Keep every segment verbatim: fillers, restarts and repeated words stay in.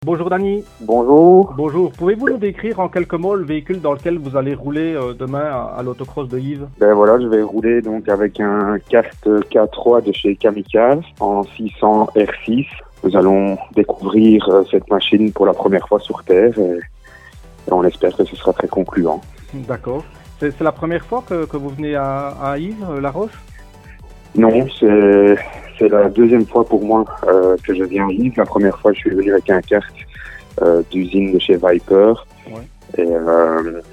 Bonjour Dany. Bonjour. Bonjour. Pouvez-vous nous décrire en quelques mots le véhicule dans lequel vous allez rouler euh, demain à, à l'autocross de Yves? Ben voilà, je vais rouler donc avec un kart K trois de chez Kamikaze en six cents R six. Nous allons découvrir euh, cette machine pour la première fois sur Terre et, et on espère que ce sera très concluant. D'accord. C'est, c'est la première fois que, que vous venez à, à Yves, euh, La Roche? Non, c'est, c'est la deuxième fois pour moi euh, que je viens à Yves. La première fois, je suis venu avec un kart euh, d'usine de chez Viper. Ouais. Et, euh,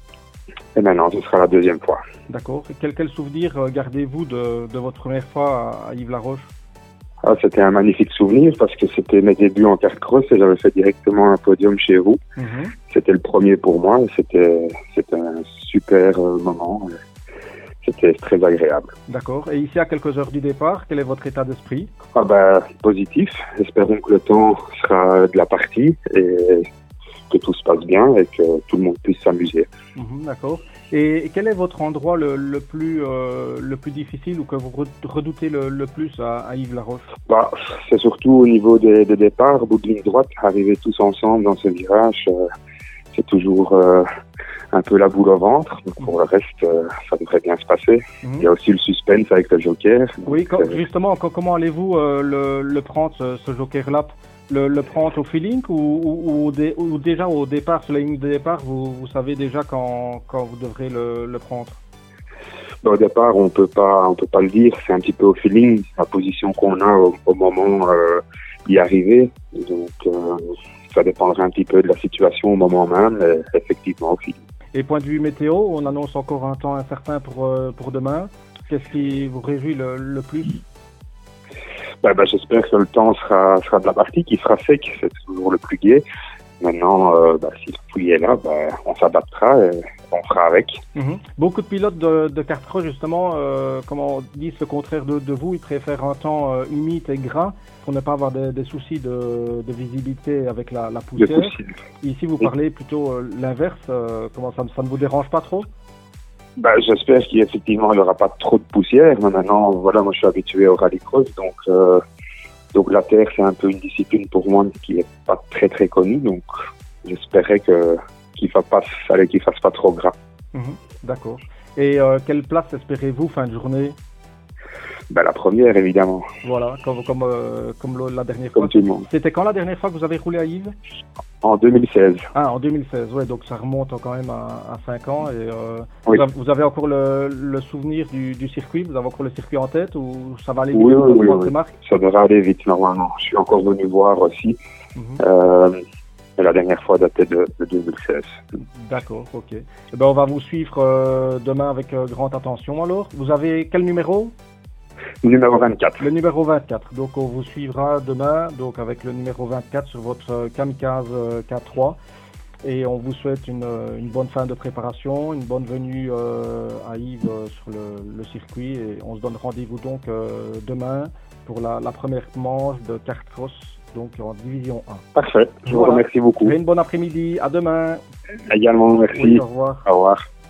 et maintenant, ce sera la deuxième fois. D'accord. Et quel, quel souvenir euh, gardez-vous de, de votre première fois à, à Yves La Roche? Ah, c'était un magnifique souvenir parce que c'était mes débuts en kart cross et j'avais fait directement un podium chez vous. Mm-hmm. C'était le premier pour moi et c'était, c'était un super euh, moment. C'était très agréable. D'accord. Et ici, à quelques heures du départ, quel est votre état d'esprit? Ah ben, positif. Espérons que le temps sera de la partie et que tout se passe bien et que tout le monde puisse s'amuser. Mm-hmm, d'accord. Et quel est votre endroit le, le, plus, euh, le plus difficile ou que vous redoutez le, le plus à, à Yves La Roche? Bah, c'est surtout au niveau des, des départs, bout de ligne droite, arriver tous ensemble dans ce virage, euh, c'est toujours euh, un peu la boule au ventre. Donc pour le reste, euh, ça devrait bien se passer. Mm-hmm. Il y a aussi le suspense avec le joker. Oui, quand, justement, quand, comment allez-vous euh, le, le prendre, ce, ce joker-là? Le, le prendre au feeling ou, ou, ou, dé, ou déjà au départ, sur la ligne de départ, vous, vous savez déjà quand, quand vous devrez le, le prendre? Ben, au départ, on peut pas, on peut pas le dire. C'est un petit peu au feeling, la position qu'on a au, au moment euh, d'y arriver. Donc, euh, ça dépendra un petit peu de la situation au moment même, mais effectivement au feeling. Et point de vue météo, on annonce encore un temps incertain pour, euh, pour demain. Qu'est-ce qui vous réjouit le, le plus? Ben, ben, j'espère que le temps sera, sera de la partie, qu'il sera sec, c'est toujours le plus gai. Maintenant, euh, ben, si le pluie est là, ben, on s'adaptera et on fera avec. Mm-hmm. Beaucoup de pilotes de, de kart cross, justement, euh, comment disent le contraire de, de vous, ils préfèrent un temps euh, humide et gras pour ne pas avoir des, des soucis de, de visibilité avec la, la poussière. Ici, vous parlez plutôt euh, l'inverse. Euh, comment ça, ça ne vous dérange pas trop? Ben, j'espère qu'effectivement il n'y aura pas trop de poussière. Mais maintenant, voilà, moi je suis habitué au rallycross, donc euh, donc la terre c'est un peu une discipline pour moi qui est pas très très connue, donc j'espérais que qu'il fasse pas, fallait qu'il fasse pas trop gras. Mmh, d'accord. Et euh, quelle place espérez-vous fin de journée? Ben la première évidemment. Voilà, comme comme euh, comme le, la dernière comme fois. Tout le monde. C'était quand la dernière fois que vous avez roulé à Yves? En deux mille seize. Ah, en deux mille seize, ouais, donc ça remonte quand même à, à cinq ans. Et euh, oui. vous, avez, vous avez encore le, le souvenir du, du circuit? Vous avez encore le circuit en tête ou ça va aller vite? Oui, oui, oui, oui. Ça devrait aller vite normalement. Je suis encore venu voir aussi. Mm-hmm. Euh, et la dernière fois datait de, de deux mille seize. D'accord, ok. Et ben, on va vous suivre euh, demain avec euh, grande attention alors. Vous avez quel numéro? Numéro vingt-quatre. Le numéro vingt-quatre. Donc on vous suivra demain donc avec le numéro vingt-quatre sur votre Kamikaze K trois. Et on vous souhaite une, une bonne fin de préparation, une bonne venue euh, à Yves euh, sur le, le circuit. Et on se donne rendez-vous donc euh, demain pour la, la première manche de kart cross, donc en division un. Parfait, je voilà. vous remercie beaucoup. Une bonne après-midi, à demain. Également, merci. Oui, au revoir. Au revoir.